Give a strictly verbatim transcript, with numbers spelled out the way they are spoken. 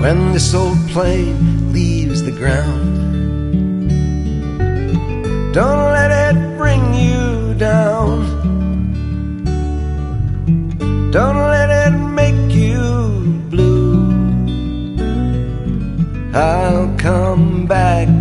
when this old plane leaves the ground. Don't let it bring you down. Don't let it make you blue. I'll come back